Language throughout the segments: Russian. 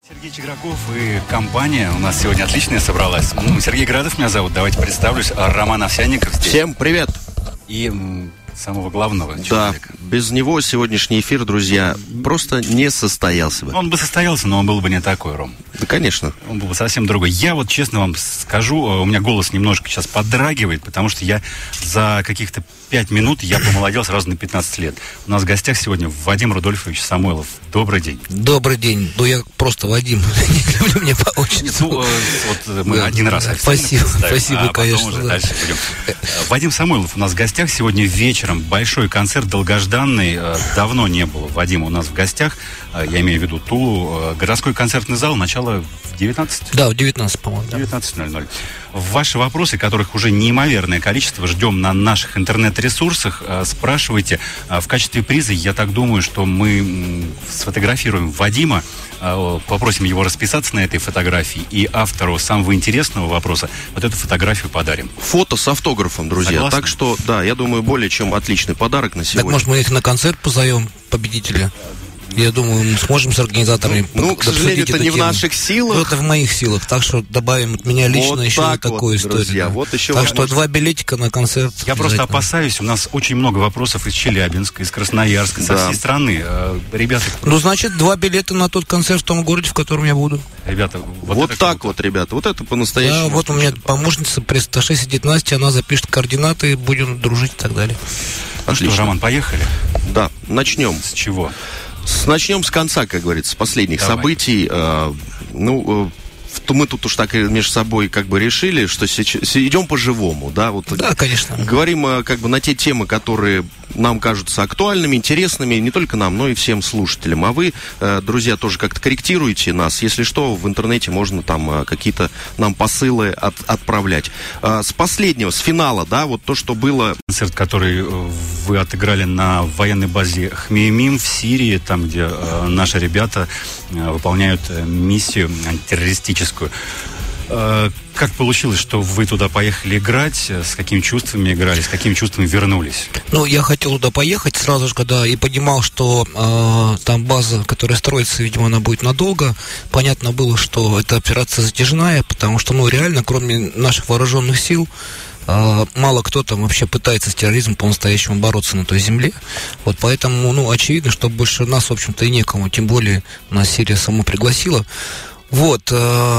Сергей Чиграков и компания у нас сегодня отличная собралась. Сергей Градов меня зовут, давайте представлюсь. Роман Овсянников здесь. Всем привет! И самого главного человека. Да, без него сегодняшний эфир, друзья, просто не состоялся бы. Он бы состоялся, но он был бы не такой, Ром. Да, конечно. Он был бы совсем другой. Я вот честно вам скажу, у меня голос немножко сейчас подрагивает, потому что я за каких-то 5 минут я помолодел сразу на 15 лет. У нас в гостях сегодня Вадим Рудольфович Самойлов. Добрый день. Добрый день. Ну, я просто Вадим. Не люблю мне по отчеству. Вот мы один раз спасибо, конечно. Потом уже дальше будем. Вадим Самойлов у нас в гостях сегодня вечером. Большой концерт, долгожданный. Давно не было Вадима у нас в гостях. Я имею в виду Тулу. Городской концертный зал. Начало в 19? Да, в 19, по-моему. 19:00. Ваши вопросы, которых уже неимоверное количество, ждем на наших интернет-ресурсах. Спрашивайте. В качестве приза, я так думаю, что мы сфотографируем Вадима, попросим его расписаться на этой фотографии, и автору самого интересного вопроса вот эту фотографию подарим. Фото с автографом, друзья. Согласны? Так что, да, я думаю, более чем отличный подарок на сегодня. Так, может, мы их на концерт позовем, победителя? Я думаю, мы сможем с организаторами к сожалению, это не в наших силах. Это в моих силах, так что добавим от меня лично вот еще так такую вот, историю. Друзья, Да. вот еще так что 2 билетика на концерт. Я просто опасаюсь, у нас очень много вопросов из Челябинска, из Красноярска, со всей страны. Ребята... Ну, значит, 2 билета на тот концерт в том городе, в котором я буду. Ребята, вот так вот, ребята, вот это по-настоящему. Да, вот у меня помощница пресс-атташе сидит Настя, она запишет координаты, будем дружить и так далее. Отлично. Ну что, Роман, поехали? Да, начнем. С чего? Начнем с конца, как говорится, с последних событий. Мы тут уж так между собой как бы решили, что идем по-живому, да? Вот, да, конечно. Говорим как бы на те темы, которые нам кажутся актуальными, интересными, не только нам, но и всем слушателям. А вы, друзья, тоже как-то корректируете нас. Если что, в интернете можно там какие-то нам посылы отправлять. С последнего, с финала, да, вот то, что было... Концерт, который вы отыграли на военной базе Хмеймим в Сирии, там, где наши ребята выполняют миссию антитеррористическую. Как получилось, что вы туда поехали играть? С какими чувствами играли? С какими чувствами вернулись? Ну, я хотел туда поехать сразу же, когда и понимал, что там база, которая строится, видимо, она будет надолго. Понятно было, что эта операция затяжная, потому что, реально, кроме наших вооруженных сил, мало кто там вообще пытается с терроризмом по-настоящему бороться на той земле. Вот поэтому, очевидно, что больше нас, в общем-то, и некому. Тем более нас Сирия сама пригласила. Вот,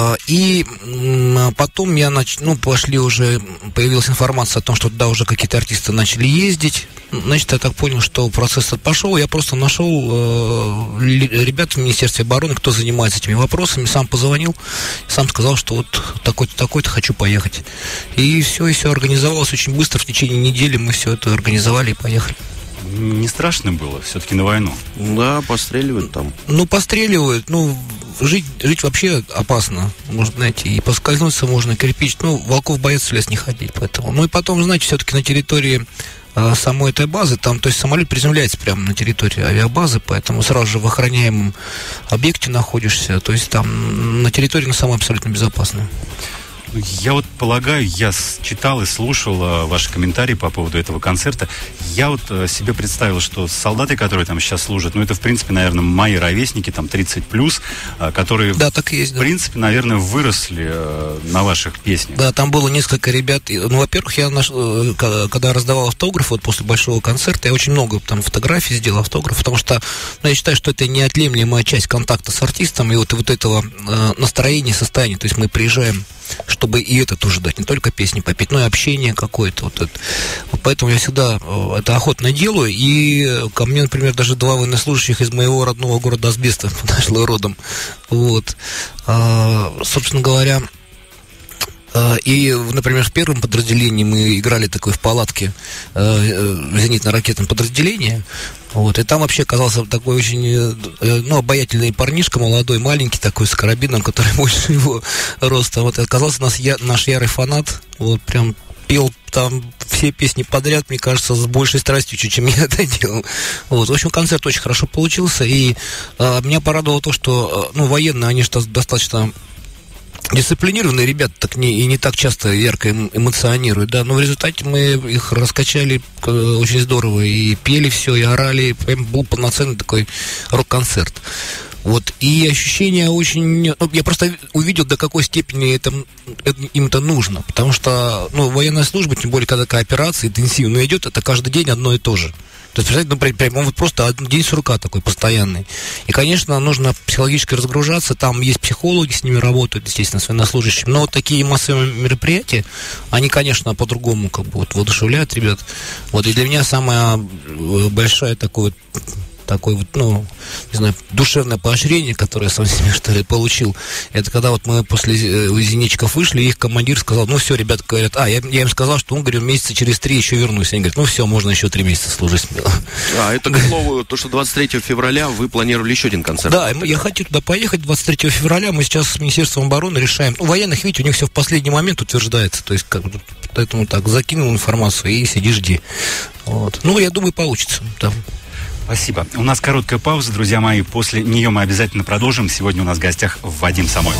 и потом пошли уже, появилась информация о том, что туда уже какие-то артисты начали ездить. Значит, я так понял, что процесс пошел. Я просто нашел ребят в Министерстве обороны, кто занимается этими вопросами, сам позвонил, сам сказал, что вот такой-то, такой-то хочу поехать. И все организовалось очень быстро, в течение недели мы все это организовали и поехали. Не страшно было все-таки на войну? Да, постреливают там. Постреливают, жить вообще опасно, можно, знаете, и поскользнуться можно, кирпич, волков боятся в лес не ходить, поэтому. И потом, знаете, все-таки на территории самой этой базы, там, то есть самолет приземляется прямо на территории авиабазы, поэтому сразу же в охраняемом объекте находишься, то есть там на территории на самой абсолютно безопасной. Я вот полагаю, я читал и слушал ваши комментарии по поводу этого концерта. Я вот себе представил, что солдаты, которые там сейчас служат, это, в принципе, наверное, мои ровесники, там, 30+, которые, да, так и есть, в принципе, наверное, выросли на ваших песнях. Да, там было несколько ребят. Во-первых, я когда раздавал автографы, после большого концерта, я очень много там фотографий сделал, автографов, потому что, я считаю, что это неотъемлемая часть контакта с артистом и вот этого настроения, состояния. То есть мы приезжаем, чтобы и это тоже дать, не только песни попеть, но и общение какое-то. Поэтому я всегда это охотно делаю. И ко мне, например, даже 2 военнослужащих из моего родного города Асбеста подошло родом. Вот. Собственно говоря, и, например, в первом подразделении мы играли такой в палатке зенитно-ракетном подразделении. Вот, и там вообще оказался такой очень, обаятельный парнишка, молодой, маленький такой, с карабином, который больше его роста. Вот, и оказался наш ярый фанат, вот, прям пел там все песни подряд, мне кажется, с большей страстью, чем я это делал. Вот, в общем, концерт очень хорошо получился, и меня порадовало то, что, военные, они же достаточно дисциплинированные ребята, так не так часто ярко эмоционируют, да, но в результате мы их раскачали очень здорово, и пели все, и орали, и был полноценный такой рок-концерт. Вот, и ощущение очень... Ну, я просто увидел, до какой степени им это нужно. Потому что, военная служба, тем более, когда такая операция интенсивно идет, это каждый день одно и то же. То есть, представляете, прям вот просто один день сурка такой постоянный. И, конечно, нужно психологически разгружаться. Там есть психологи, с ними работают, естественно, с военнослужащими. Но вот такие массовые мероприятия, они, конечно, по-другому как бы воодушевляют ребят. Вот, и для меня самая большая такой не знаю, душевное поощрение, которое я сам себе, что ли, получил, это когда вот мы после зенитчиков вышли, и их командир сказал, все, ребята говорят, я им сказал, что он, говорит, месяца через 3 еще вернусь. Они говорят, все, можно еще 3 месяца служить смело. Это, к слову, то, что 23 февраля вы планировали еще один концерт. Да, я хочу туда поехать 23 февраля, мы сейчас с Министерством обороны решаем. У военных, видите, у них все в последний момент утверждается, то есть, поэтому так, закинул информацию и сиди, жди. Вот. Я думаю, получится, да. Спасибо. У нас короткая пауза, друзья мои. После нее мы обязательно продолжим. Сегодня у нас в гостях Вадим Самойлов.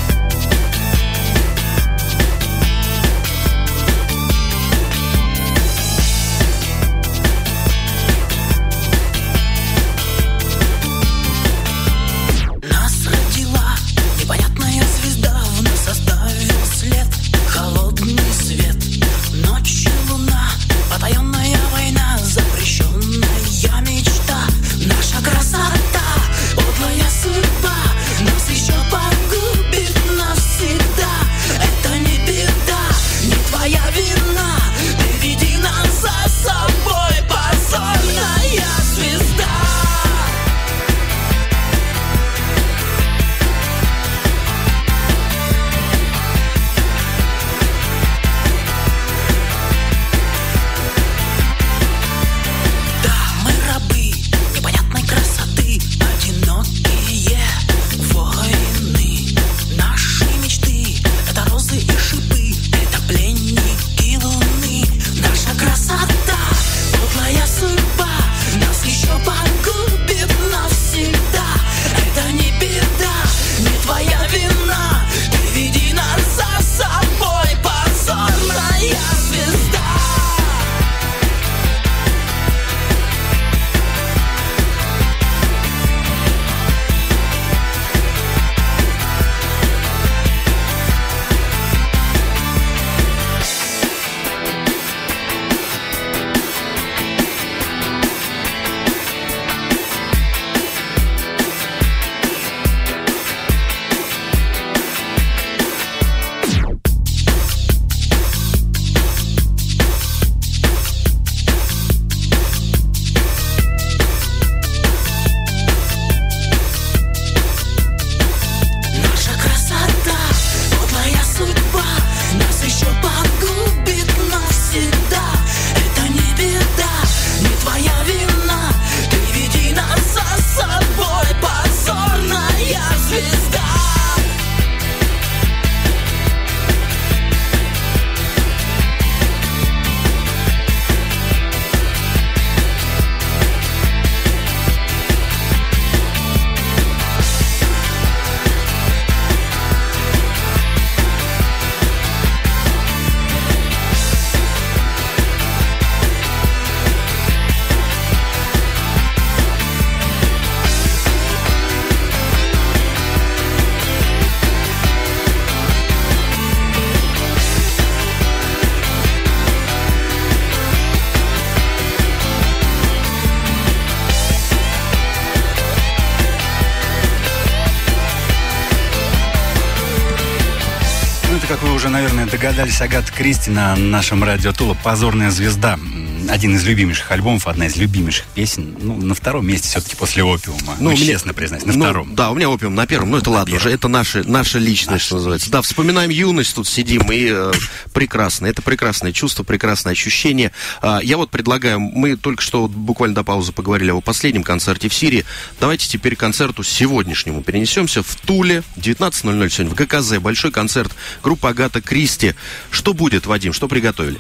Как вы уже, наверное, догадались, Агата Кристи на нашем радио Тула «Позорная звезда». Один из любимейших альбомов, одна из любимейших песен. На втором месте все-таки после «Опиума». Честно признать, на втором. Да, у меня «Опиум» на первом, это ладно уже. Это наша личность, что называется. Да, вспоминаем юность, тут сидим, и прекрасно. Это прекрасное чувство, прекрасное ощущение. Я вот предлагаю, мы только что буквально до паузы поговорили о последнем концерте в Сирии. Давайте теперь к концерту сегодняшнему перенесемся в Туле. 19:00 сегодня в ГКЗ. Большой концерт группы Агата Кристи. Что будет, Вадим, что приготовили?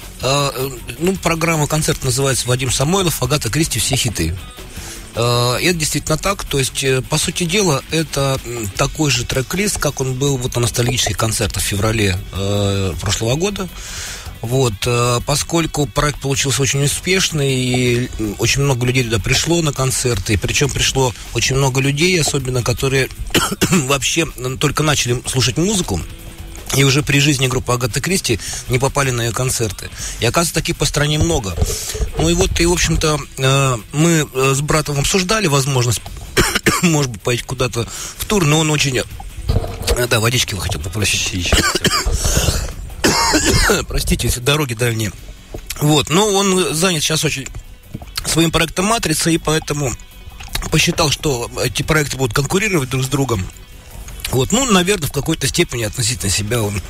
Программа, концерт называется «Вадим Самойлов, Агата Кристи, все хиты». Это действительно так, то есть, по сути дела, это такой же трек-лист, как он был на ностальгических концертах в феврале прошлого года. Вот, поскольку проект получился очень успешный, и очень много людей туда пришло на концерты, причем пришло очень много людей, особенно которые вообще только начали слушать музыку, и уже при жизни группы Агаты Кристи не попали на ее концерты. И, оказывается, таких по стране много. Ну и вот, и, в общем-то, мы с братом обсуждали возможность, может быть, поехать куда-то в тур, но он очень... Да, водички вы хотел попросить. Простите, если дороги дальние. Вот, но он занят сейчас очень своим проектом «Матрица», и поэтому посчитал, что эти проекты будут конкурировать друг с другом. Вот, ну, наверное, в какой-то степени относительно себя он...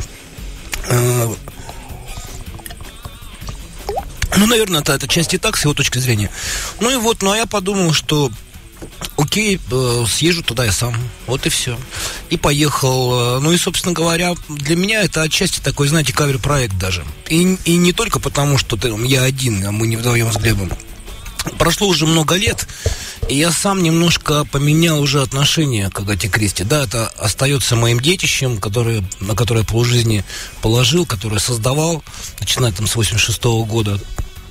ну, наверное, это часть и так, с его точки зрения. Ну и вот, ну, а я подумал, что... Окей, съезжу туда я сам. Вот и все. И поехал. Ну и, собственно говоря, для меня это отчасти такой, знаете, кавер-проект даже. И не только потому, что я один, а мы не вдвоем с Глебом. Прошло уже много лет, и я сам немножко поменял уже отношение к Агате Кристи. Да, это остается моим детищем, на которое я полжизни положил, которое создавал, начиная там с 86-го года.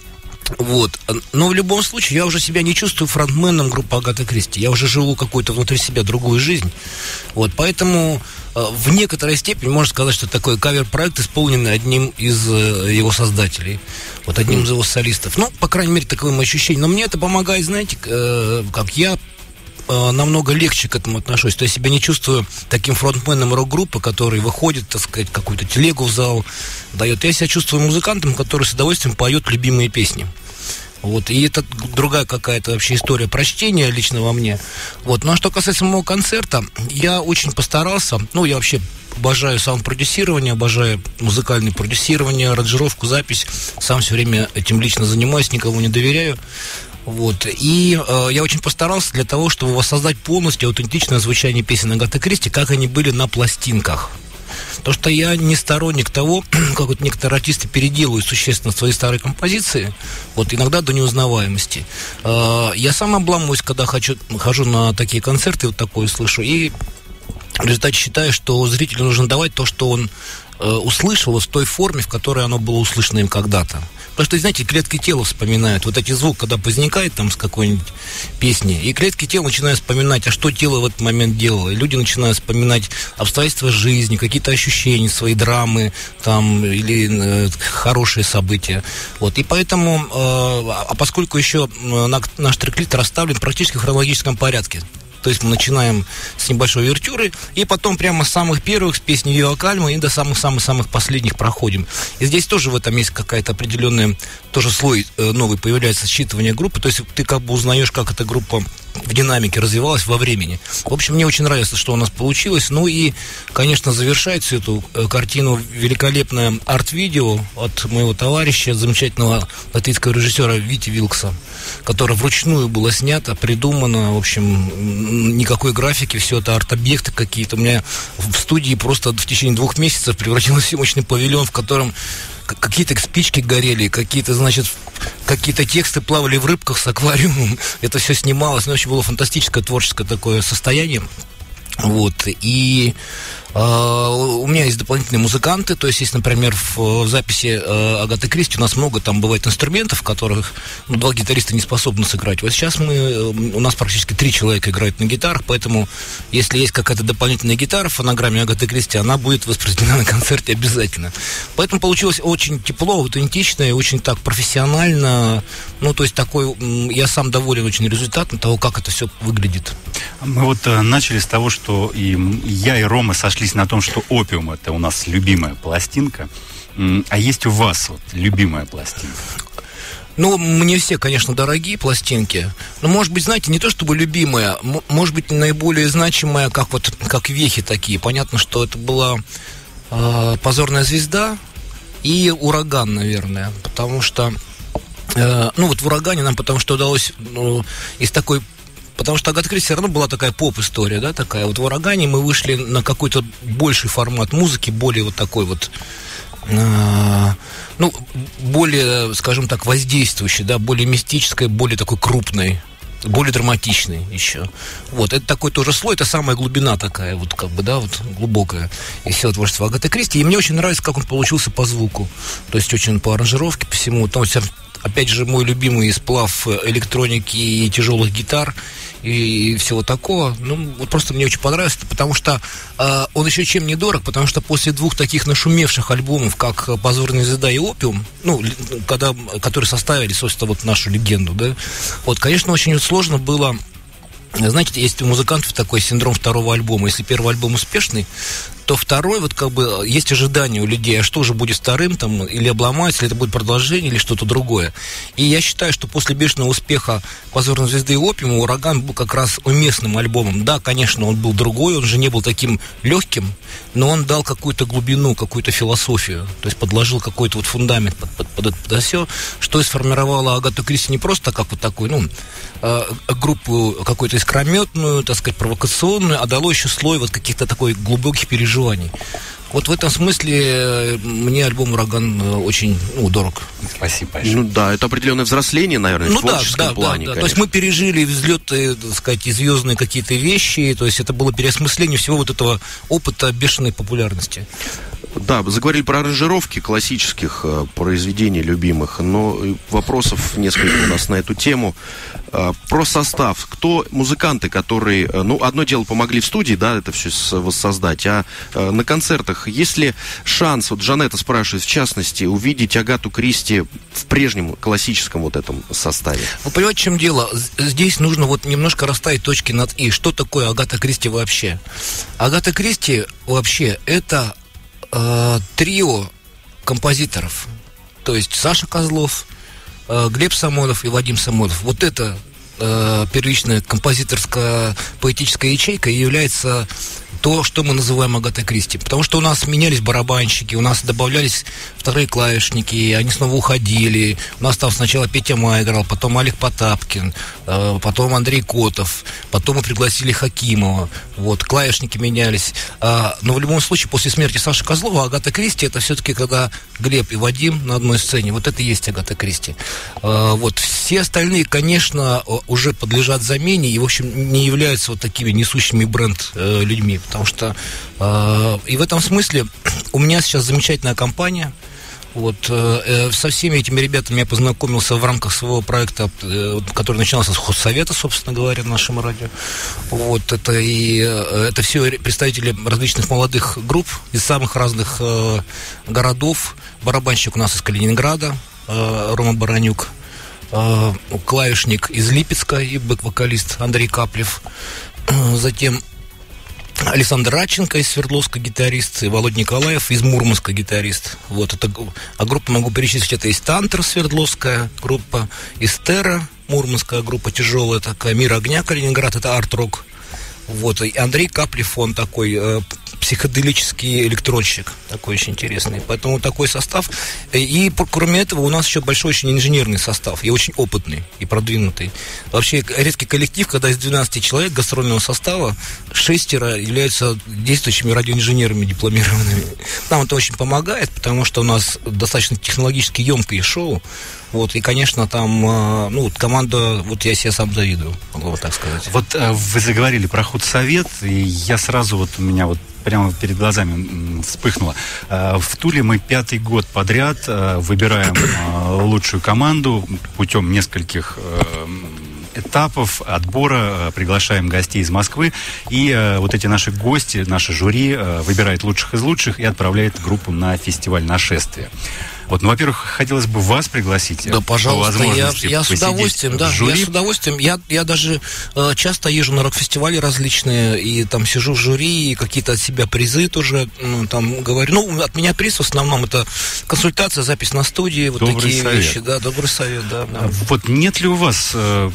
Вот. Но в любом случае я уже себя не чувствую фронтменом группы Агаты Кристи. Я уже живу какую-то внутри себя другую жизнь. Вот. Поэтому в некоторой степени можно сказать, что такой кавер-проект исполненный одним из его создателей. Вот одним из его солистов. Ну, по крайней мере, таковым ощущением. Но мне это помогает, знаете, как я намного легче к этому отношусь. То есть я себя не чувствую таким фронтменом рок-группы, который выходит, так сказать, какую-то телегу в зал дает. Я себя чувствую музыкантом, который с удовольствием поет любимые песни. Вот. И это другая какая-то вообще история прочтения лично во мне. Вот. Ну а что касается моего концерта, я очень постарался. Ну, я вообще обожаю саунд-продюсирование, обожаю музыкальное продюсирование, аранжировку, запись. Сам все время этим лично занимаюсь, никому не доверяю. Вот. И я очень постарался для того, чтобы воссоздать полностью аутентичное звучание песен Агаты Кристи, как они были на пластинках. Потому что я не сторонник того, как вот некоторые артисты переделывают существенно свои старые композиции, вот иногда до неузнаваемости. Я сам обламываюсь, когда хожу на такие концерты, вот такое слышу, и в результате считаю, что зрителю нужно давать то, что он услышал в той форме, в которой оно было услышано им когда-то. Потому что, знаете, клетки тела вспоминают. Вот эти звуки, когда возникает там с какой-нибудь песни, и клетки тела начинают вспоминать, а что тело в этот момент делало. И люди начинают вспоминать обстоятельства жизни, какие-то ощущения, свои драмы там, или хорошие события. Вот. И поэтому, поскольку еще наш трек-лист расставлен практически в хронологическом порядке, то есть мы начинаем с небольшой увертюры, и потом прямо с самых первых, с песни Виа Кальма, и до самых-самых-самых последних проходим. И здесь тоже в этом есть какая-то определенная, тоже слой новый появляется, считывание группы, то есть ты как бы узнаешь, как эта группа в динамике развивалась во времени. В общем, мне очень нравится, что у нас получилось. Ну и, конечно, завершает всю эту картину великолепное арт-видео от моего товарища, замечательного латвийского режиссера Вити Вилкса, которое вручную было снято, придумано, в общем, никакой графики, все это арт-объекты какие-то. У меня в студии просто в течение 2 месяцев превратился в съемочный павильон, в котором какие-то спички горели, какие-то, значит, какие-то тексты плавали в рыбках с аквариумом. Это все снималось. Ну, очень было фантастическое творческое такое состояние. Вот. И у меня есть дополнительные музыканты, то есть, например, в записи Агаты Кристи у нас много там бывает инструментов, которых 2 гитариста не способны сыграть. Вот сейчас у нас практически 3 человека играют на гитарах, поэтому если есть какая-то дополнительная гитара в фонограмме Агаты Кристи, она будет воспроизведена на концерте обязательно. Поэтому получилось очень тепло, аутентично и очень так профессионально. Ну, то есть такой, я сам доволен очень результатом того, как это все выглядит. Мы вот начали с того, что и я, и Рома сошлись на том, что «Опиум» — это у нас любимая пластинка. А есть у вас вот любимая пластинка? Ну, мне все, конечно, дорогие пластинки. Но, может быть, знаете, не то чтобы любимая, может быть, наиболее значимая, как вехи такие. Понятно, что это была «Позорная звезда» и «Ураган», наверное. Потому что, в «Урагане» нам потому что удалось из такой... Потому что Агата Кристи все равно была такая поп-история, да, такая. Вот в «Урагане» мы вышли на какой-то больший формат музыки, более вот такой вот, более, скажем так, воздействующий, да, более мистической, более такой крупной. более драматичный еще. Вот, это такой тоже слой, это самая глубина такая, вот как бы, да, вот глубокая из всего творчества Агаты Кристи. И мне очень нравится, как он получился по звуку. То есть очень по аранжировке, по всему. То есть, опять же, мой любимый сплав электроники и тяжелых гитар и всего такого. Ну, вот просто мне очень понравилось, потому что он еще чем не дорог, потому что после двух таких нашумевших альбомов, как «Позорная звезда» и «Опиум», ну, которые составили, собственно, вот нашу легенду, да, вот, конечно, очень сложно было. Знаете, есть у музыкантов такой синдром второго альбома. Если первый альбом успешный, то второй, вот как бы, есть ожидания у людей, а что же будет вторым, там, или обломается, или это будет продолжение, или что-то другое. И я считаю, что после бешеного успеха «Позорной звезды» и «Опиума» «Ураган» был как раз уместным альбомом. Да, конечно, он был другой, он же не был таким легким, но он дал какую-то глубину, какую-то философию, то есть подложил какой-то вот фундамент под все, что и сформировало Агату Кристи не просто как вот такой, ну, группу какую-то искрометную, так сказать, провокационную, а дало еще слой вот каких-то такой глубоких переживаний. Вот в этом смысле мне альбом «Ураган» очень, ну, дорог. Спасибо большое. Ну да, это определенное взросление, наверное, в творческом плане. Да. То есть мы пережили взлеты, так сказать, и звездные какие-то вещи, то есть это было переосмысление всего вот этого опыта бешеной популярности. Да, заговорили про аранжировки классических произведений любимых, но вопросов несколько у нас на эту тему. Про состав. Кто музыканты, которые, ну, одно дело помогли в студии, да, это все воссоздать, а на концертах, есть ли шанс, вот Жанетта спрашивает, в частности, увидеть Агату Кристи в прежнем классическом вот этом составе? Вы понимаете, в чем дело? Здесь нужно вот немножко расставить точки над «и». Что такое Агата Кристи вообще? Агата Кристи вообще это трио композиторов. То есть Саша Козлов, Глеб Самойлов и Вадим Самойлов. Вот это первичная композиторская поэтическая ячейка и является то, что мы называем Агатой Кристи. Потому что у нас менялись барабанщики, у нас добавлялись вторые клавишники, они снова уходили. У нас там сначала Петя Май играл, потом Олег Потапкин, потом Андрей Котов, потом мы пригласили Хакимова. Вот, клавишники менялись. Но в любом случае, после смерти Саши Козлова, Агата Кристи — это все-таки когда Глеб и Вадим на одной сцене. Вот это и есть Агата Кристи. Вот. Все остальные, конечно, уже подлежат замене и, в общем, не являются вот такими несущими бренд людьми. Потому что и в этом смысле у меня сейчас замечательная компания. Вот, со всеми этими ребятами я познакомился в рамках своего проекта, который начинался с хозсовета, собственно говоря, на нашем радио. Вот, это все представители различных молодых групп из самых разных городов. Барабанщик у нас из Калининграда, Рома Баранюк, клавишник из Липецка и бэк-вокалист Андрей Каплев. Затем Александр Радченко из Свердловска гитарист, и Володя Николаев из Мурманска гитарист. Вот это, а группа могу перечислить, это из Тантер Свердловская группа, из Терра Мурманская группа тяжелая такая, Мир огня Калининград, это арт-рок. Вот, и Андрей Каплев, он такой психоделический электронщик, такой очень интересный. Поэтому такой состав. И кроме этого у нас еще большой очень инженерный состав, и очень опытный, и продвинутый. Вообще редкий коллектив, когда из 12 человек гастрольного состава 6 являются действующими радиоинженерами дипломированными. Нам это очень помогает, потому что у нас достаточно технологически емкое шоу. Вот, и, конечно, там, ну, вот команда, вот я себе сам завидую, могу вот так сказать. Вот вы заговорили про худсовет, и я сразу, вот у меня вот прямо перед глазами вспыхнуло. В Туле мы 5-й год подряд выбираем лучшую команду путем нескольких этапов отбора, приглашаем гостей из Москвы, и вот эти наши гости, наше жюри выбирает лучших из лучших и отправляет группу на фестиваль «Нашествие». Вот, ну, во-первых, хотелось бы вас пригласить. Да, пожалуйста, я с удовольствием, да, я с удовольствием. Я даже часто езжу на рок-фестивали различные, и там сижу в жюри, и какие-то от себя призы тоже, ну, там говорю. Ну, от меня приз в основном это консультация, запись на студии, вот добрый такие совет. вещи. Да, добрый совет, да. Вот нет ли у вас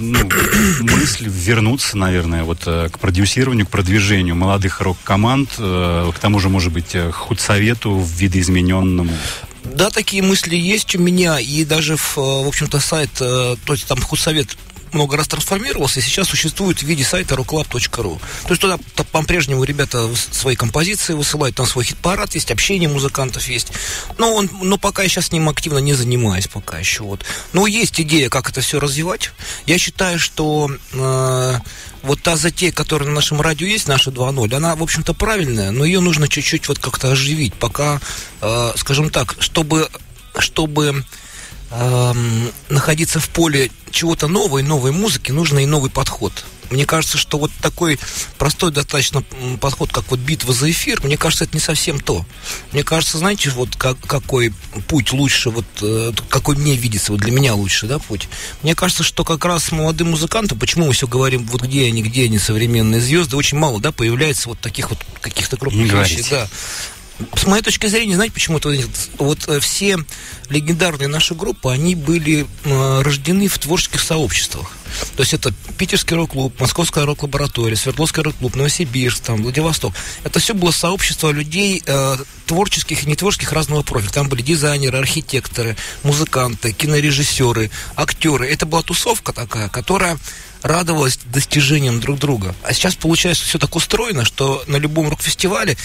мысли вернуться, наверное, вот к продюсированию, к продвижению молодых рок-команд, к тому же, может быть, к худсовету в видоизмененному? Да, такие мысли есть у меня, и даже, в общем-то, сайт, то есть там худсовет много раз трансформировался, и сейчас существует в виде сайта rockclub.ru. То есть туда по-прежнему ребята свои композиции высылают, там свой хит-парад есть, общение музыкантов есть. Но пока я сейчас с ним активно не занимаюсь пока еще. Вот. Но есть идея, как это все развивать. Я считаю, что вот та затея, которая на нашем радио есть, наша 2.0, она, в общем-то, правильная, но ее нужно чуть-чуть вот как-то оживить, пока, скажем так, чтобы находиться в поле чего-то нового, новой музыки, нужно и новый подход. Мне кажется, что вот такой простой достаточно подход, как вот битва за эфир, мне кажется, это не совсем то. Мне кажется, знаете, вот какой путь лучше, вот какой мне видится, вот для меня лучше, да, путь. Мне кажется, что как раз молодым музыкантам, почему мы все говорим, вот где они, современные звезды, очень мало, да, появляется вот таких вот каких-то крупных вещей, да. С моей точки зрения, знаете, почему это? Вот все легендарные наши группы, они были рождены в творческих сообществах. То есть это Питерский рок-клуб, Московская рок-лаборатория, Свердловский рок-клуб, Новосибирск, там, Владивосток. Это все было сообщество людей творческих и нетворческих разного профиля. Там были дизайнеры, архитекторы, музыканты, кинорежиссеры, актеры. Это была тусовка такая, которая радовалась достижениям друг друга. А сейчас получается все так устроено, что на любом рок-фестивале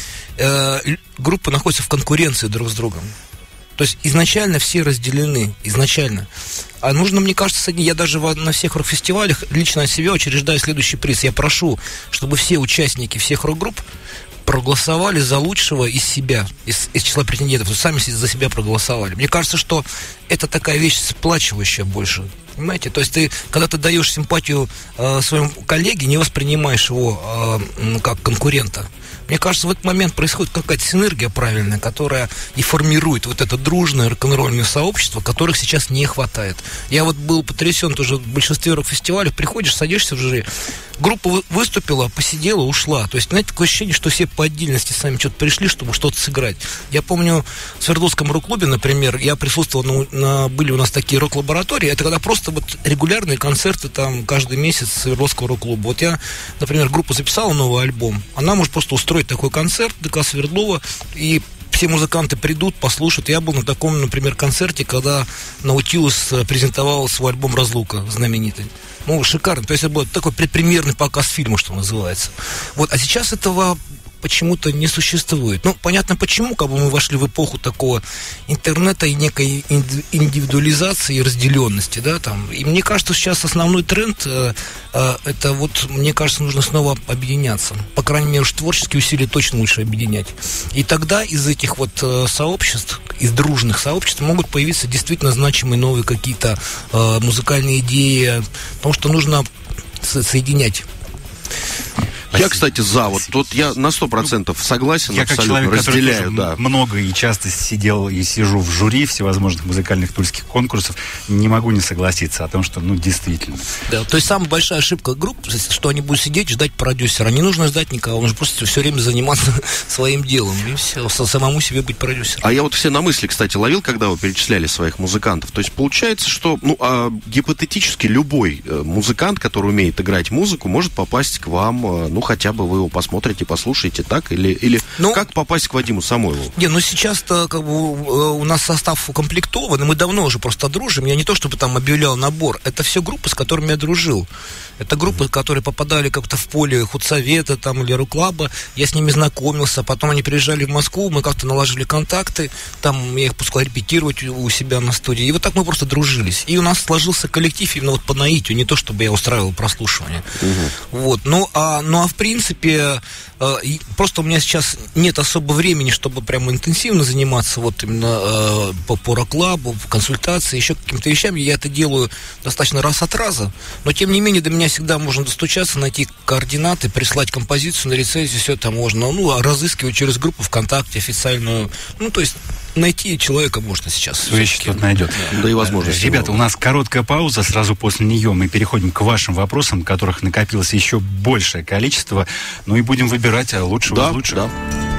группы находятся в конкуренции друг с другом. То есть изначально все разделены, изначально. А нужно, мне кажется, я даже на всех рок-фестивалях лично от себя учреждаю следующий приз. Я прошу, чтобы все участники всех рок-групп проголосовали за лучшего из себя, из числа претендентов, сами за себя проголосовали. Мне кажется, что это такая вещь сплачивающая больше. Понимаете? То есть когда ты даешь симпатию своему коллеге, не воспринимаешь его как конкурента. Мне кажется, в этот момент происходит какая-то синергия правильная, которая и формирует вот это дружное рок-н-ролльное сообщество, которых сейчас не хватает. Я вот был потрясен тоже в большинстве рок-фестивалей. Приходишь, садишься в жюри, группа выступила, посидела, ушла. То есть, знаете, такое ощущение, что все по отдельности сами что-то пришли, чтобы что-то сыграть. Я помню, в Свердловском рок-клубе, например, я присутствовал, были у нас такие рок-лаборатории, это когда просто вот регулярные концерты там каждый месяц Свердловского рок-клуба. Вот я, например, группа записала новый альбом, она может просто устроить такой концерт ДК Свердлова, и все музыканты придут, послушают. Я был на таком, например, концерте, когда Наутилус презентовал свой альбом «Разлука» знаменитый. Ну, шикарно. То есть это был такой предпремьерный показ фильма, что называется. Вот. А сейчас этого почему-то не существует. Ну, понятно почему, как бы мы вошли в эпоху такого интернета и некой индивидуализации и разделенности, да, там. И мне кажется, сейчас основной тренд, это вот, мне кажется, нужно снова объединяться. По крайней мере, уж творческие усилия точно лучше объединять. И тогда из этих вот сообществ, из дружных сообществ могут появиться действительно значимые новые какие-то музыкальные идеи, потому что нужно соединять. Я, кстати, за. Вот тут я на 100% согласен, я абсолютно как человек, разделяю, который да. много и часто сидел и сижу в жюри всевозможных музыкальных тульских конкурсов, не могу не согласиться о том, что, ну, действительно. Да, то есть самая большая ошибка групп, что они будут сидеть, ждать продюсера. Не нужно ждать никого, нужно просто все время заниматься своим делом и все, самому себе быть продюсером. А я вот все на мысли, кстати, ловил, когда вы перечисляли своих музыкантов. То есть получается, что, гипотетически любой музыкант, который умеет играть музыку, может попасть к вам, хотя бы вы его посмотрите, послушаете, так? Или как попасть к Вадиму Самойлову? Сейчас-то как бы у нас состав укомплектован, и мы давно уже просто дружим. Я не то, чтобы там объявлял набор. Это все группы, с которыми я дружил. Это группы, которые попадали как-то в поле худсовета там, или рок-клаба. Я с ними знакомился. Потом они приезжали в Москву, мы как-то наложили контакты. Там я их пускал репетировать у себя на студии. И вот так мы просто дружились. И у нас сложился коллектив именно вот по наитию. Не то, чтобы я устраивал прослушивание. Вот. Ну, а в принципе, просто у меня сейчас нет особо времени, чтобы прямо интенсивно заниматься вот именно по рок-клабу, по консультации, еще какими-то вещами. Я это делаю достаточно раз от раза. Но, тем не менее, до меня всегда можно достучаться, найти координаты, прислать композицию на рецензию, все это можно. Разыскивать через группу ВКонтакте официальную. То есть найти человека можно сейчас. Вещи тут найдет. Да и возможности. Ребята, у нас короткая пауза. Сразу после нее мы переходим к вашим вопросам, которых накопилось еще большее количество. И будем выбирать лучшего из лучших. Да.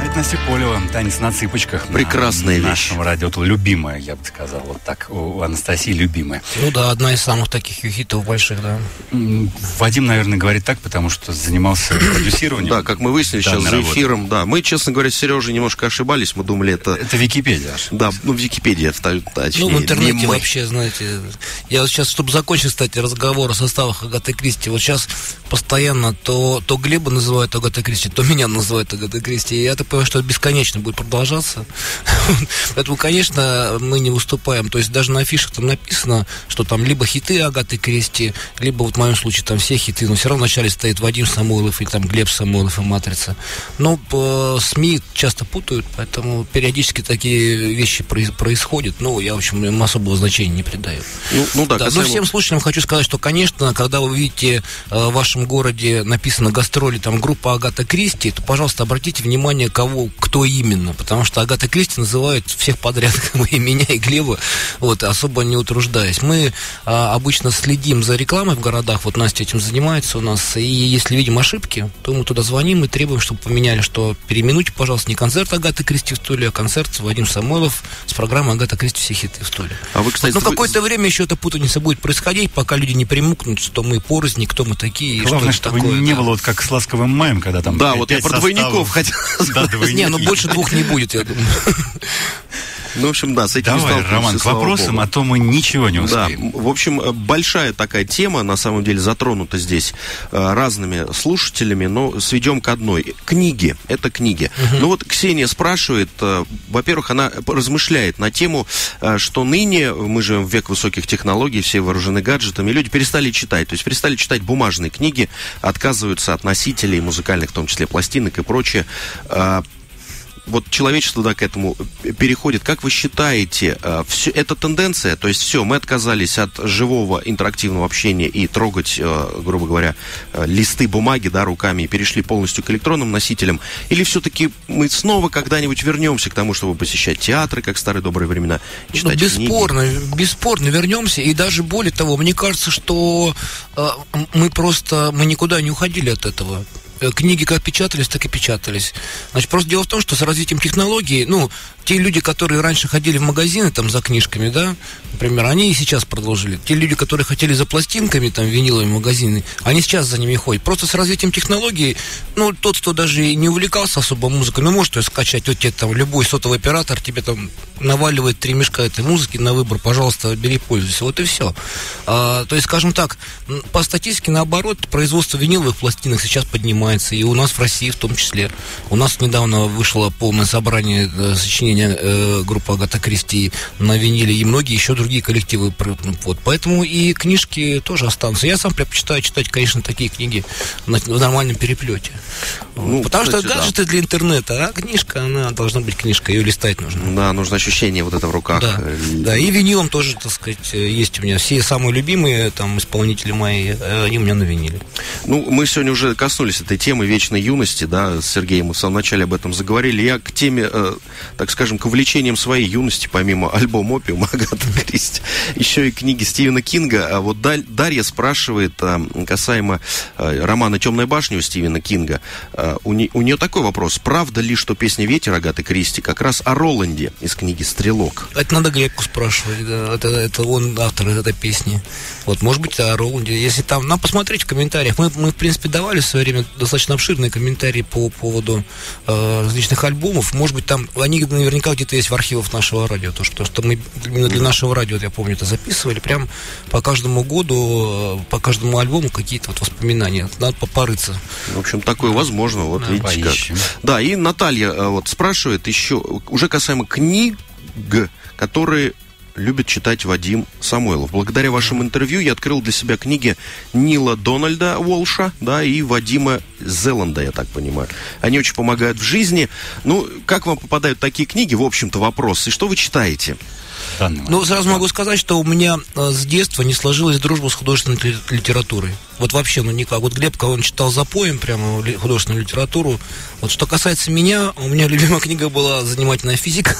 Маргарита Насиполева, «Танец на цыпочках». Прекрасная вещь. На нашем радио, любимая, я бы сказал, вот так, у Анастасии любимая. Ну да, одна из самых таких хитов больших, да. Вадим, наверное, говорит так, потому что занимался продюсированием. Да, как мы выяснили сейчас за эфиром, да. Мы, честно говоря, с Сережей немножко ошибались, мы думали, это... Это Википедия. Да, ну, в Википедии, точнее. Ну, в интернете вообще, знаете, я вот сейчас, чтобы закончить, кстати, разговор о составах Агаты Кристи, вот сейчас постоянно то Глеба называют Агата Кристи, то меня называют Агата Кристи, и я так понимаю, что это бесконечно будет продолжаться. Поэтому, конечно, мы не выступаем, то есть даже на афишах там написано, что там либо хиты Агаты Кристи, либо вот в моем случае там все хиты, но все равно вначале стоит Вадим Самойлов или там Глеб Самойлов и «Матрица». Но СМИ часто путают, поэтому периодически такие вещи происходят, но я, в общем, им особого значения не придаю. Ну да, но всем слушателям хочу сказать, что, конечно, когда вы видите в вашем городе написано гастроли, там, группа Агата Кристи, то, пожалуйста, обратите внимание, кто именно, потому что Агата Кристи называют всех подряд, и меня, и Глеба, вот, особо не утруждаясь. Мы обычно следим за рекламой в городах, вот Настя этим занимается у нас, и если видим ошибки, то мы туда звоним и требуем, чтобы поменяли, что переименуйте, пожалуйста, не концерт Агаты Кристи в Туле, а концерт Вадим Самойлов с программой Агата Кристи «Все хиты в Туле». А вы, кстати, какое-то время еще эта путаница будет происходить, пока люди не примукнут, что мы порознь, кто мы такие. Главное, чтобы такое, не было вот как с «Ласковым маем», когда там... Да, вот я про двойников хотел сказать. Не, ну больше двух не будет, я думаю. Ну, в общем, да, с этим давай, Роман, к вопросам, а то мы ничего не успеем. Да, в общем, большая такая тема, на самом деле, затронута здесь разными слушателями, но сведем к одной. Книги, это книги. Ну вот Ксения спрашивает, во-первых, она размышляет на тему, что ныне мы живем в век высоких технологий, все вооружены гаджетами, люди перестали читать, то есть перестали читать бумажные книги, отказываются от носителей музыкальных, в том числе пластинок и прочее. Вот человечество, да, к этому переходит. Как вы считаете, все это тенденция? То есть все, мы отказались от живого интерактивного общения и трогать, грубо говоря, листы бумаги, да, руками, и перешли полностью к электронным носителям? Или все-таки мы снова когда-нибудь вернемся к тому, чтобы посещать театры, как в старые добрые времена, читать книги? Бесспорно вернемся. И даже более того, мне кажется, что мы никуда не уходили от этого. Книги как печатались, так и печатались. Значит, просто дело в том, что с развитием технологий, те люди, которые раньше ходили в магазины там за книжками, да, например, они и сейчас продолжили. Те люди, которые хотели за пластинками, там, виниловые магазины, они сейчас за ними ходят. Просто с развитием технологий, тот, кто даже не увлекался особо музыкой, может ее скачать, вот тебе там любой сотовый оператор тебе там наваливает 3 мешка этой музыки на выбор, пожалуйста, бери, пользуйся. Вот и все. То есть, скажем так, по статистике, наоборот, производство виниловых пластинок сейчас поднимается, и у нас в России в том числе. У нас недавно вышло полное собрание сочинения группы Агата Кристи на виниле, и многие еще другие коллективы. Вот. Поэтому и книжки тоже останутся. Я сам предпочитаю читать, конечно, такие книги в нормальном переплете. Потому что гаджеты для интернета, а книжка, она должна быть книжка, ее листать нужно. Да, нужно ощущение вот это в руках. Да, и винилом тоже, так сказать, есть у меня. Все самые любимые там исполнители мои, они у меня на виниле. Мы сегодня уже коснулись этой темы вечной юности, да, с Сергеем мы в самом начале об этом заговорили. Я к теме, так скажем, к увлечениям своей юности, помимо альбома «Опиум» Агаты Кристи, еще и книги Стивена Кинга. А вот Дарья спрашивает касаемо романа «Темная башня» у Стивена Кинга. У нее такой вопрос. Правда ли, что песня «Ветер» Агаты Кристи как раз о Роланде из книги «Стрелок»? Это надо Глебку спрашивать. Да. Это он автор этой песни. Вот, может быть, о Роланде. Если там, надо посмотреть в комментариях. Мы, в принципе, давали в свое время достаточно обширные комментарии по поводу различных альбомов. Может быть, там они наверняка где-то есть в архивах нашего радио. Потому что мы именно для нашего радио, я помню, это записывали. Прям по каждому году, по каждому альбому какие-то вот воспоминания. Надо порыться. В общем, такое возможно. Вот да, видите поищем. Как. Да, и Наталья вот спрашивает еще, уже касаемо книг, которые любит читать Вадим Самойлов. Благодаря вашему интервью я открыл для себя книги Нила Дональда Уолша, да, и Вадима Зеланда, я так понимаю. Они очень помогают в жизни. Как вам попадают такие книги, в общем-то, вопрос. И что вы читаете? Сразу могу сказать, что у меня с детства не сложилась дружба с художественной литературой. Вот вообще, никак. Вот Глеб, он читал запоем прямо художественную литературу. Вот что касается меня, у меня любимая книга была «Занимательная физика».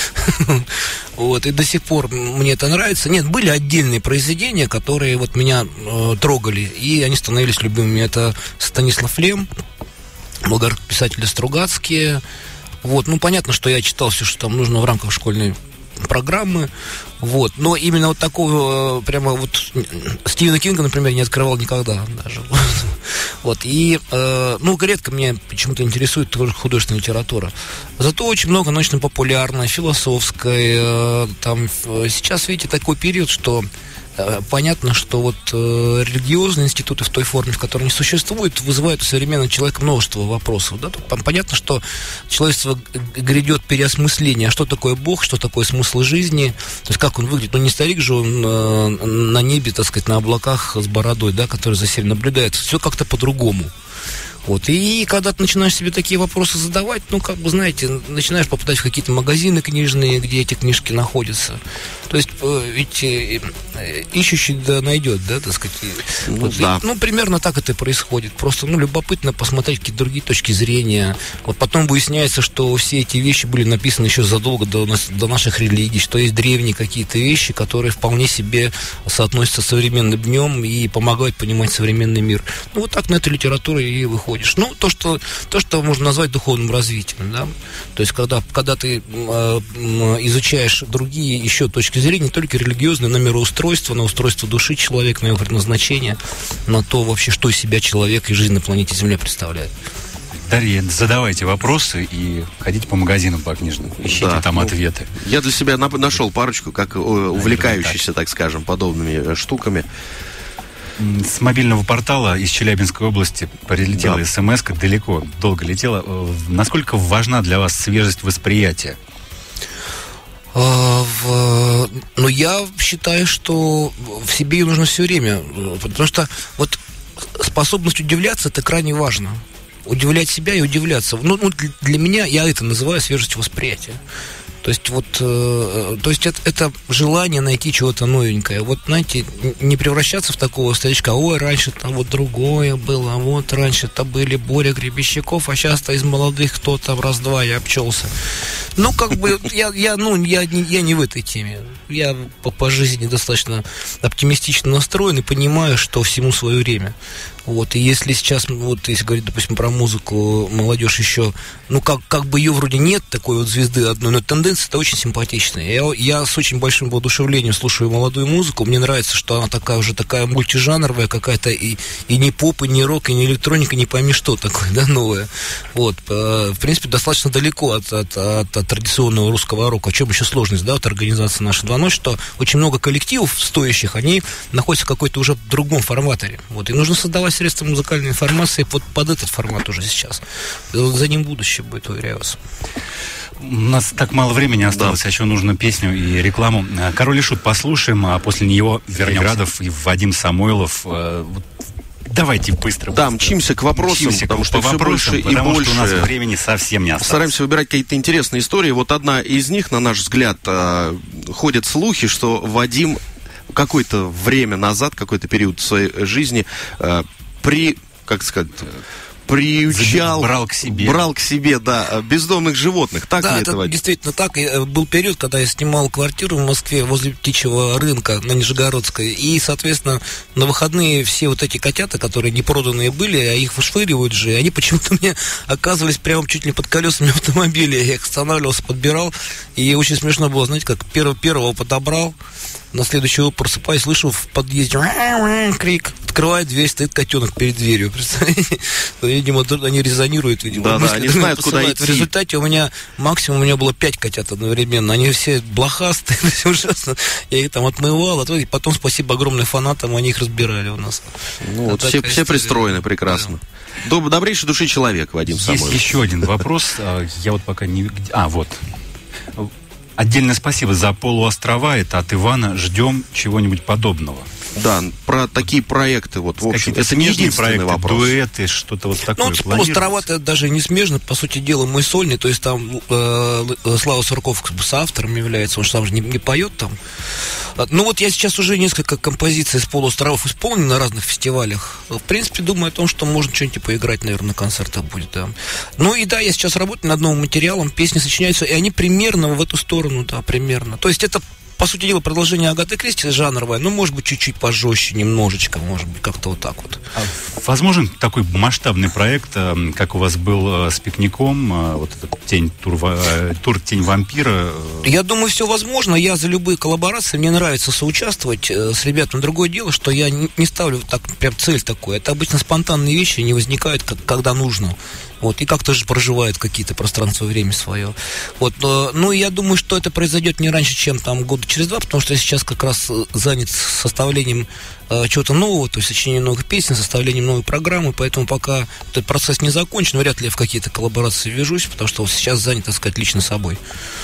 Вот, и до сих пор мне это нравится. Нет, были отдельные произведения, которые вот меня трогали, и они становились любимыми. Это Станислав Лем, писатели Стругацкие, Вот, ну, понятно, что я читал все, что там нужно в рамках школьной программы, вот, но именно вот такого прямо вот Стивена Кинга, например, не открывал никогда даже, вот, и, ну, редко меня почему-то интересует тоже художественная литература, зато очень много научно-популярной, философской, там, сейчас, видите, такой период, что понятно, что вот религиозные институты в той форме, в которой они существуют, вызывают у современного человека множество вопросов. Да? Понятно, что человечество грядет переосмысление, а что такое Бог, что такое смысл жизни, то есть как он выглядит. Ну, не старик же он на небе, так сказать, на облаках с бородой, да, который за всем наблюдает. Все как-то по-другому. Вот. И когда ты начинаешь себе такие вопросы задавать, ну, как бы, знаете, начинаешь попадать в какие-то магазины книжные, где эти книжки находятся. То есть, ведь ищущий да найдет, да, так сказать. Ну, вот, да. и, ну, примерно так это и происходит. Просто, ну, любопытно посмотреть какие-то другие точки зрения. Вот потом выясняется, что все эти вещи были написаны еще задолго до наших религий, что есть древние какие-то вещи, которые вполне себе соотносятся с современным днем и помогают понимать современный мир. Ну, вот так на эту литературу и выходишь. Ну, то, что можно назвать духовным развитием, да. То есть, когда ты изучаешь другие еще точки зрения, не только религиозные, на мироустройство, на устройство души человека, на его предназначение, на то вообще, что из себя человек и жизнь на планете Земля представляет. Дарья, задавайте вопросы и ходите по магазинам по книжным, ищите там ответы. Я для себя нашел парочку, как увлекающийся, так скажем, подобными штуками. С мобильного портала из Челябинской области прилетела смс-ка, далеко, долго летела. Насколько важна для вас свежесть восприятия? Ну, я считаю, что в себе ее нужно все время, потому что вот способность удивляться — это крайне важно. Удивлять себя и удивляться. Ну, для меня, я это называю свежестью восприятия. То есть вот, это желание найти чего-то новенькое. Вот, знаете, не превращаться в такого старичка: ой, раньше-то вот другое было, вот раньше-то были Боря Гребещаков, а сейчас-то из молодых кто там раз-два я обчелся. Ну, как бы, я не в этой теме. Я по жизни достаточно оптимистично настроен и понимаю, что всему свое время. Вот, и если сейчас, вот, если говорить, допустим, про музыку, молодежь еще, ну, как бы ее вроде нет, такой вот звезды одной, но тенденция-то очень симпатичная. Я с очень большим воодушевлением слушаю молодую музыку, мне нравится, что она такая мультижанровая какая-то, и не поп, и не рок, и не электроника, не пойми что такое, да, новое. Вот, в принципе, достаточно далеко от традиционного русского рока. В чем еще сложность, да, вот организации «Наши 2 ночи», что очень много коллективов стоящих, они находятся в какой-то уже другом форматоре. Вот, и нужно создавать средства музыкальной информации под этот формат уже сейчас. За ним будущее будет, уверяю вас. У нас так мало времени осталось, а еще нужно песню и рекламу. «Король и Шут» послушаем, а после него Верниградов и Вадим Самойлов. Давайте быстро. Да, мчимся к вопросам, потому что все больше и больше. У нас времени совсем не осталось. Стараемся выбирать какие-то интересные истории. Вот одна из них, на наш взгляд, ходят слухи, что Вадим какое-то время назад, какой-то период в своей жизни брал к себе, да, бездомных животных. Так да, ли это это, действительно так. Был период, когда я снимал квартиру в Москве возле птичьего рынка на Нижегородской, и, соответственно, на выходные все вот эти котята, которые не проданные были, а их вышвыривают же, они почему-то мне оказывались прямо чуть ли под колесами автомобиля. Я их останавливался, подбирал, и очень смешно было, знаете, как первого подобрал, на следующий утро просыпаюсь, слышу в подъезде крик, открывает дверь, стоит котенок перед дверью. Представляете? Видимо, они резонируют, видимо. Да, они знают, куда идти. В результате у меня было 5 котят одновременно. Они все блохастые, все ужасно. Я их там отмывал, и потом, спасибо огромное фанатам, они их разбирали у нас. Ну, вот все пристроены прекрасно. Да. Добрейшей души человек, Вадим Самойлов. Есть еще один вопрос. Я вот пока не... вот. Отдельное спасибо за полуострова. Это от Ивана. Ждем чего-нибудь подобного. Да, про такие проекты, вот, в общем, это не единственный проекты, вопрос. Дуэты, что-то вот такое. Ну, полуострова-то даже не смежно, по сути дела, мой сольный, то есть там Слава Сурков с автором является, он же сам же не поет там. Ну вот я сейчас уже несколько композиций с полуостровов исполнил на разных фестивалях. В принципе, думаю о том, что можно что-нибудь поиграть, наверное, на концертах будет, да. Ну и да, я сейчас работаю над новым материалом, песни сочиняются, и они примерно в эту сторону, да, примерно. То есть это по сути дела, продолжение Агаты Кристи жанровое, но, может быть, чуть-чуть пожестче, немножечко, может быть, как-то вот так вот. Возможен такой масштабный проект, как у вас был с «Пикником», вот этот тур «Тень вампира»? Я думаю, все возможно. Я за любые коллаборации, мне нравится соучаствовать с ребятами. Другое дело, что я не ставлю так прям цель такой. Это обычно спонтанные вещи, не возникают, когда нужно. Вот, и как-то же проживают какие-то пространства и время свое. Вот, но я думаю, что это произойдет не раньше, чем там года через 2, потому что я сейчас как раз занят составлением чего-то нового, то есть сочинением новых песен, составлением новой программы, поэтому пока этот процесс не закончен, вряд ли я в какие-то коллаборации ввяжусь, потому что вот сейчас занят, так сказать, лично собой.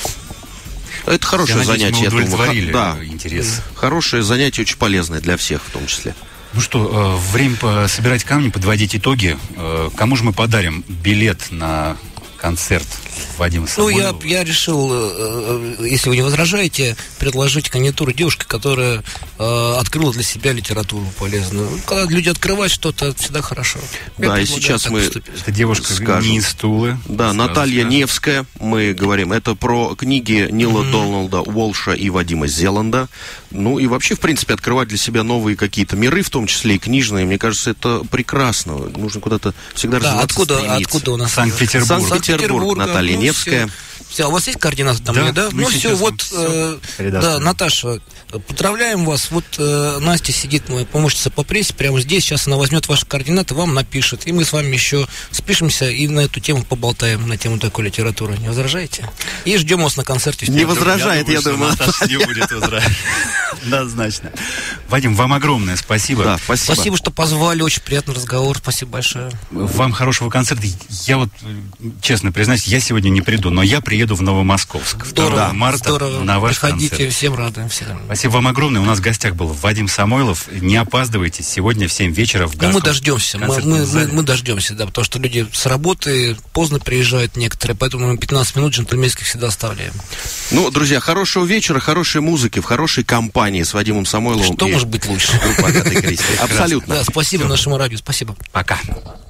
Это хорошее занятие, я думаю. Да, интерес. Хорошее занятие, очень полезное для всех в том числе. Ну что, время собирать камни, подводить итоги. Кому же мы подарим билет на концерт Вадима Самойлова? Ну, я решил, если вы не возражаете, предложить кандидатуру девушки, которая открыла для себя литературу полезную. Когда люди открывают что-то, это всегда хорошо. Да, и сейчас мы Это девушка скажем. не из Тулы. Да, Наталья Невская, мы говорим. Это про книги Нила Дональда Уолша и Вадима Зеланда. Ну и вообще, в принципе, открывать для себя новые какие-то миры, в том числе и книжные. Мне кажется, это прекрасно. Нужно куда-то всегда развиваться, откуда у нас? Санкт-Петербург, Наталья Невская. Все, у вас есть координаты там? Да, да? Ну все, вот, да, Наташа, поздравляем вас. Вот Настя сидит, моя помощница по прессе, прямо здесь. Сейчас она возьмет ваши координаты, вам напишет. И мы с вами еще спишемся и на эту тему поболтаем, на тему такой литературы. Не возражаете? И ждем вас на концерте. Не возражает, я думаю. Наташа не будет возражать. Однозначно. Вадим, вам огромное спасибо. Да, спасибо. Спасибо, что позвали. Очень приятный разговор. Спасибо большое. Вам хорошего концерта. Я вот, честно признаюсь, я сегодня не приду, но я приеду в Новомосковск 2 марта на ваш Приходите, концерт. всем рады. Всем. Спасибо вам огромное. У нас в гостях был Вадим Самойлов. Не опаздывайте. Сегодня в 7 вечера в Газком. Мы дождемся. Мы дождемся, да, потому что люди с работы поздно приезжают некоторые, поэтому мы 15 минут джентльменских всегда оставляем. Ну, друзья, хорошего вечера, хорошей музыки, в хорошей компании с Вадимом Самойловым. Что может быть лучше? Группа Агаты Кристи. Абсолютно. Да, спасибо нашему радио. Спасибо. Пока.